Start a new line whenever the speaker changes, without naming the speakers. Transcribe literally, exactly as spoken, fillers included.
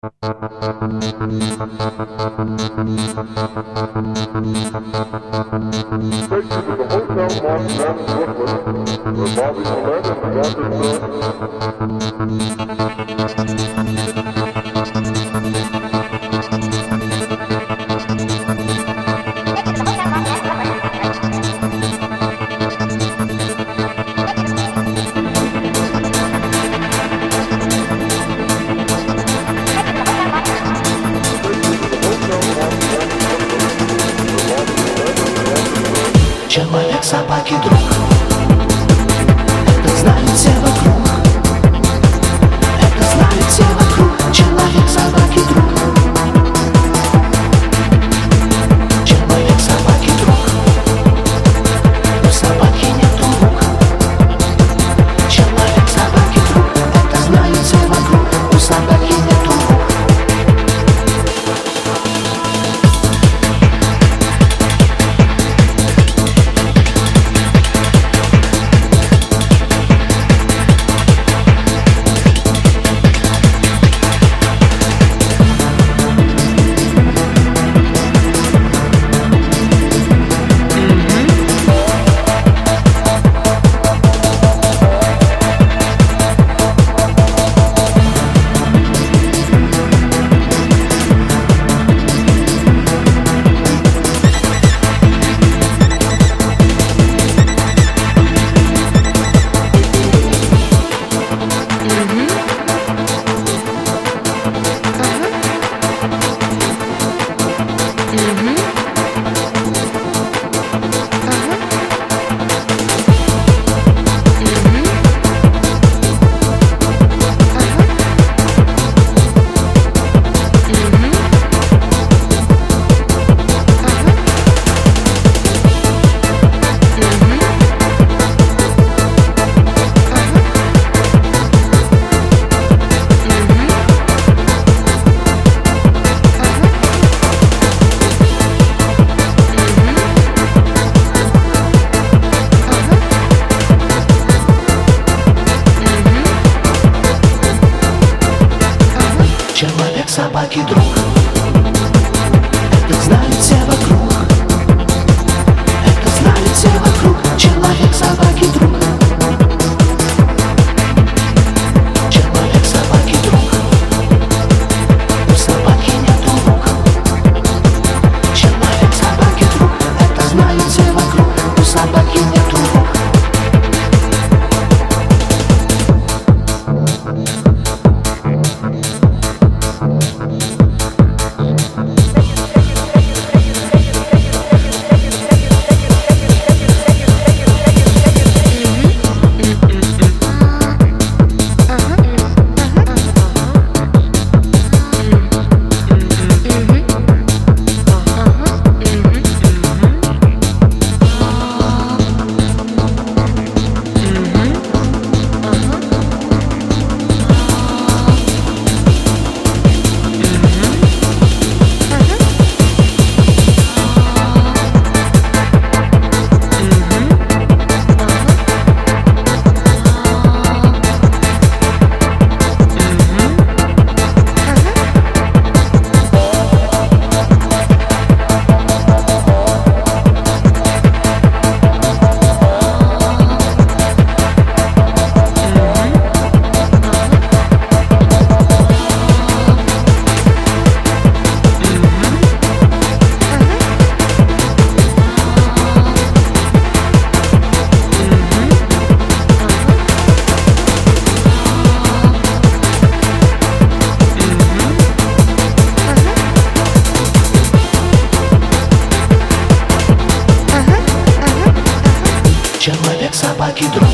Человек, собаки, друг. Это знают все вокруг. Это знают все вокруг. Человек, собаки, друг. Человек, собаки, друг. У собаки нету рук. Человек, собаки, друг. Это знают все вокруг. У собаки нету рук. Человек, собаки, друг. Это знают все вокруг. Это знают все вокруг. Человек, собаки, друг. Человек, собаки, друг. У собаки нету рук. Человек, собаки, друг. Это знают все вокруг. У собаки нету рук. Человек, собаки, друг.